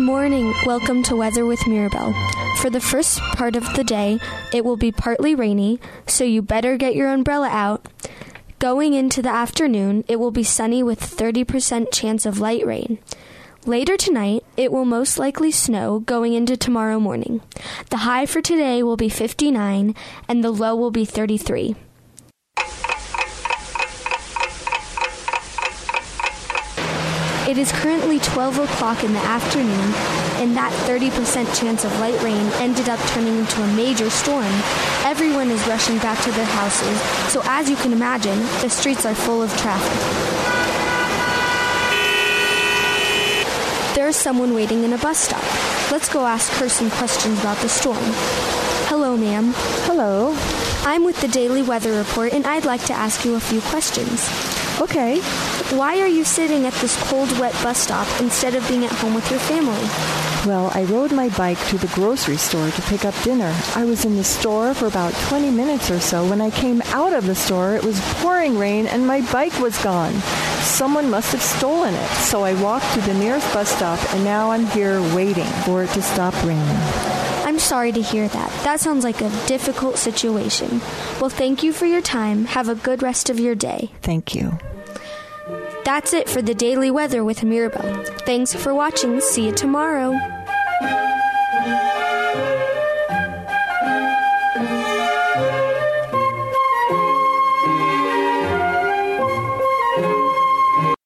morning. Welcome to Weather with Mirabelle. For the first part of the day, it will be partly rainy, so you better get your umbrella out. Going into the afternoon, it will be sunny with 30% chance of light rain. Later tonight, it will most likely snow going into tomorrow morning. The high for today will be 59, and the low will be 33. It is currently 12 o'clock in the afternoon, and that 30% chance of light rain ended up turning into a major storm. Everyone is rushing back to their houses, so as you can imagine, the streets are full of traffic. There is someone waiting in a bus stop. Let's go ask her some questions about the storm. Hello, ma'am. Hello. I'm with the Daily Weather Report, and I'd like to ask you a few questions. Okay. Why are you sitting at this cold, wet bus stop instead of being at home with your family? Well, I rode my bike to the grocery store to pick up dinner. I was in the store for about 20 minutes or so. When I came out of the store, it was pouring rain and my bike was gone. Someone must have stolen it. So I walked to the nearest bus stop and now I'm here waiting for it to stop raining. I'm sorry to hear that. That sounds like a difficult situation. Well, thank you for your time. Have a good rest of your day. Thank you. That's it for the Daily Weather with Mirabelle. Thanks for watching. See you tomorrow.